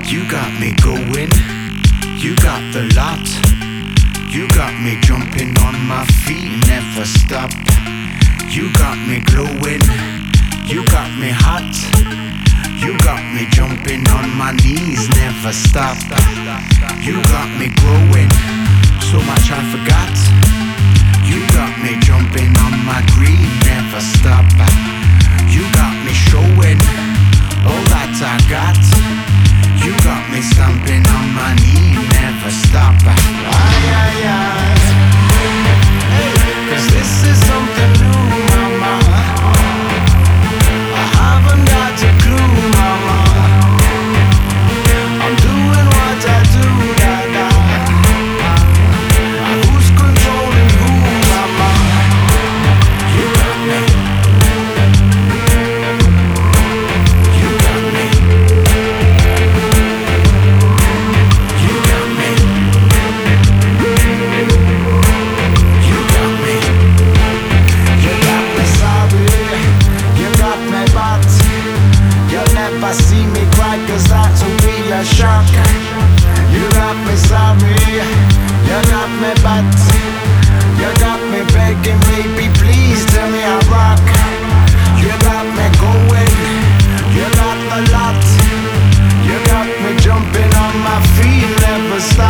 You got me going, you got the lot. You got me jumping on my feet, never stop. You got me glowing, you got me hot. You got me jumping on my knees, never stop. You got me growing, so much I forgot. You got me jumping on my greed, never stop. You got me showing all that I got. You got me stamping on my knee, never stop. Ay, ay, ay. Hey, 'cause this is something new, mama. I haven't got a clue, mama. I'm doing what I do, da-da. Who's controlling who, mama? You got me. You got me. You got me. You got me. You got me sorry. You got me bad. You'll never see me cry, 'cause that will be a shock. You got me sorry. You got me bad. You got me begging, baby, please tell me I rock. You got me going. You got a lot. You got me jumping on my feet, never stop.